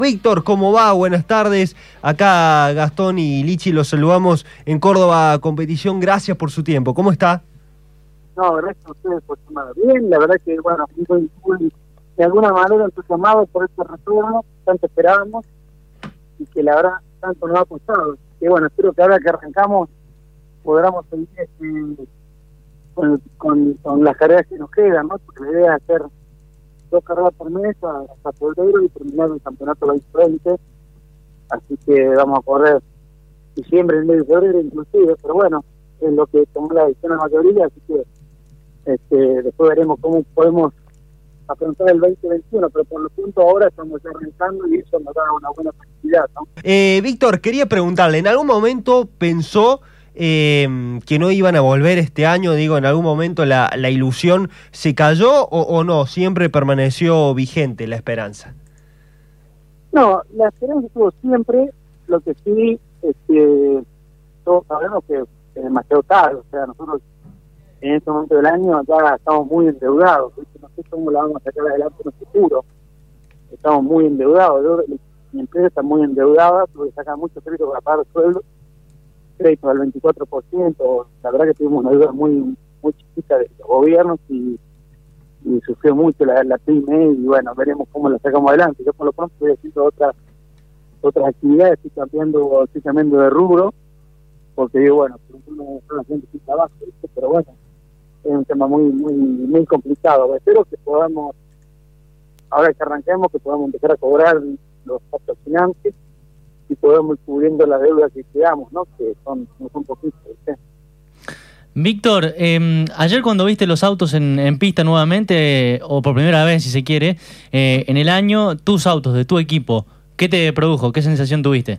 Víctor, ¿cómo va? Buenas tardes. Acá Gastón y Lichi los saludamos en Córdoba Competición. Gracias por su tiempo. ¿Cómo está? No, gracias a ustedes por llamar. Bien, la verdad que, bueno, muy de alguna manera entusiasmados por este retorno, tanto esperábamos, y que la verdad tanto nos ha costado. Que bueno, espero que ahora que arrancamos podamos seguir con las carreras que nos quedan, ¿no? Porque la idea es hacer 2 carreras por mes hasta febrero y terminar el campeonato 2020. Así que vamos a correr diciembre, en medio de febrero inclusive, pero bueno, es lo que tomó la decisión la mayoría, así que después veremos cómo podemos afrontar el 2021, pero por lo pronto ahora estamos arrancando y eso nos da una buena facilidad, ¿no? Víctor, quería preguntarle, ¿en algún momento pensó que no iban a volver este año? Digo, ¿en algún momento la ilusión se cayó o no? ¿Siempre permaneció vigente la esperanza? No, la esperanza estuvo siempre, lo que sí, todos sabemos que es demasiado tarde, o sea, nosotros en este momento del año ya estamos muy endeudados, ¿sí? No sé cómo la vamos a sacar adelante en el futuro, estamos muy endeudados, mi empresa está muy endeudada, tuve que sacar mucho crédito para pagar sueldos, crédito al 24%, la verdad que tuvimos una deuda muy chiquita de los gobiernos y sufrió mucho la pyme y bueno, veremos cómo la sacamos adelante. Yo por lo pronto estoy haciendo otras actividades, estoy cambiando de rubro, porque digo, bueno, uno está haciendo sin trabajo, ¿viste? Pero bueno, es un tema muy complicado. Espero que podamos, ahora que arranquemos, que podamos empezar a cobrar los patrocinantes y podamos ir cubriendo la deuda que quedamos, ¿no? Que no son poquitos, ¿viste? Víctor, ayer cuando viste los autos en pista nuevamente, o por primera vez si se quiere, en el año, tus autos de tu equipo, ¿qué te produjo? ¿Qué sensación tuviste?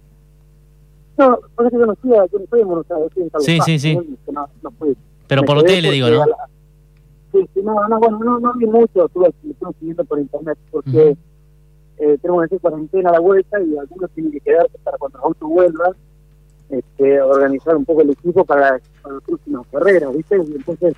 No, porque yo no estoy en Buenos Aires, estoy en Salvador. Sí. No fui. Pero por la tele, digo, ¿no? Sí, no vi mucho, estuve siguiendo por internet, porque tenemos que hacer cuarentena a la vuelta y algunos tienen que quedarse para cuando los autos vuelvan, organizar un poco el equipo para las próximas carreras, ¿viste? Y entonces,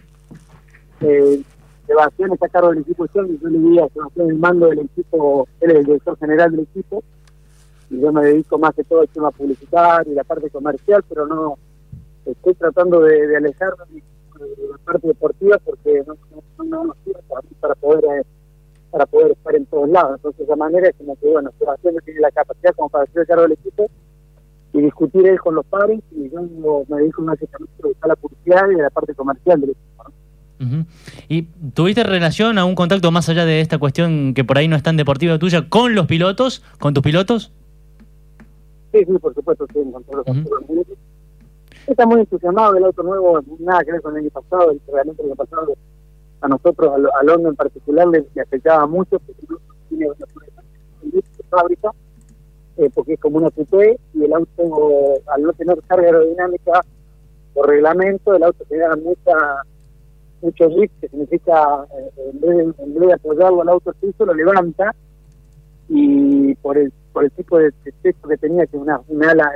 Sebastián está a cargo del equipo, yo le di a Sebastián el mando del equipo, él es el director general del equipo, y yo me dedico más que todo al tema publicitario y la parte comercial, pero no estoy tratando de alejarme de la parte deportiva porque no sirve para poder estar en todos lados. Entonces de esa manera es como que bueno, Sebastián no tiene la capacidad como para hacer cargo del equipo y discutir él con los pares, y yo me dedico básicamente a la publicidad y a la parte comercial del equipo, ¿no? Uh-huh. ¿Y tuviste relación, a un contacto más allá de esta cuestión que por ahí no es tan deportiva tuya, con los pilotos, con tus pilotos? Sí, por supuesto, sí, con todos los pilotos. Está muy entusiasmado del auto nuevo, nada que ver con el año pasado, realmente el año pasado a nosotros, a Londo en particular, le afectaba mucho, porque tiene una fábrica, porque es como una coupé, y el auto, al no tener carga aerodinámica por reglamento, el auto genera mucho lift, que significa, en vez de apoyarlo al auto al piso, lo levanta, y por el tipo de texto que tenía, que es un ala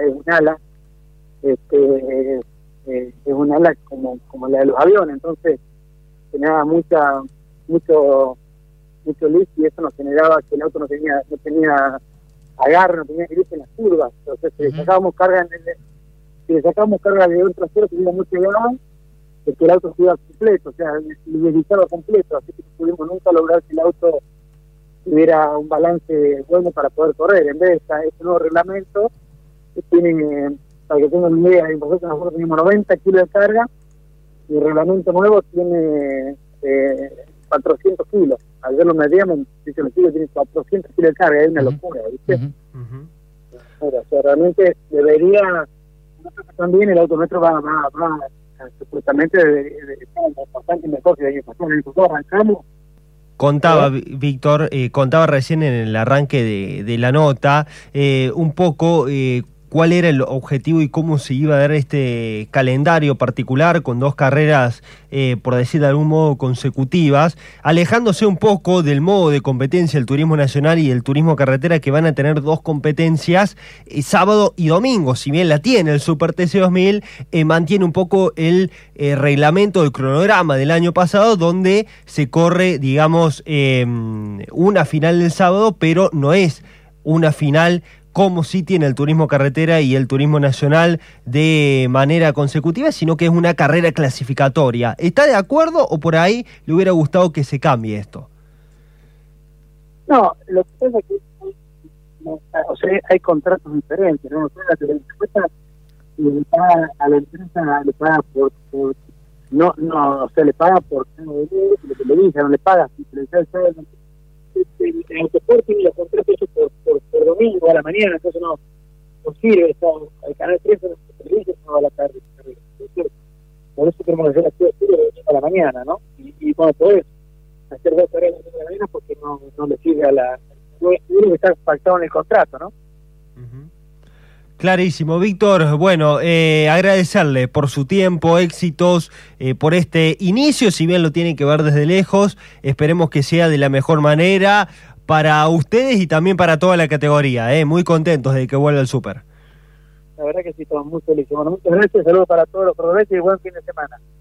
es un ala como la de los aviones, entonces generaba mucho lift, y eso nos generaba que el auto no tenía agarre, no tenía grip en las curvas. Entonces si le sacábamos carga de un trasero que iba muy pegado, es que el auto se iba completo, o sea, deslizaba completo, así que no pudimos nunca lograr que el auto tuviera un balance bueno para poder correr. En vez de este nuevo reglamento que tiene, para que tengan una idea, nosotros tenemos 90 kilos de carga y el reglamento nuevo tiene 400 kilos. Ayer lo medíamos, dice el equipo tiene 400 kilos de carga, es una locura, ¿viste? O sea, realmente debería, también el autómetro va supuestamente bastante mejor que el año pasado. Nosotros arrancamos. Contaba, Víctor, contaba recién en el arranque de la nota un poco cuál era el objetivo y cómo se iba a dar este calendario particular con 2 carreras, por decir de algún modo, consecutivas, alejándose un poco del modo de competencia el turismo nacional y el turismo carretera, que van a tener 2 competencias sábado y domingo. Si bien la tiene el Super TC 2000, mantiene un poco el reglamento del cronograma del año pasado, donde se corre, digamos, una final del sábado, pero no es una final como sí tiene el turismo carretera y el turismo nacional de manera consecutiva, sino que es una carrera clasificatoria. ¿Está de acuerdo o por ahí le hubiera gustado que se cambie esto? No, lo que pasa es que o sea, hay contratos diferentes, ¿no? O sea, la empresa le paga a la empresa, le paga por no, o sea, le paga por lo que le dice, no le paga si se le dice el autoport tiene los contratos hechos por domingo a la mañana, entonces no sirve, el canal 3 no se dice a la tarde, por eso tenemos que hacer las cosas a la mañana, ¿no? Y bueno, podés hacer 2 horas de la mañana porque no le sirve a la que está pactado en el contrato, ¿no? Clarísimo, Víctor. Bueno, agradecerle por su tiempo, éxitos, por este inicio, si bien lo tienen que ver desde lejos, esperemos que sea de la mejor manera para ustedes y también para toda la categoría, muy contentos de que vuelva el Súper. La verdad que sí, estamos muy felices. Bueno, muchas gracias, saludos para todos los cordobeses y buen fin de semana.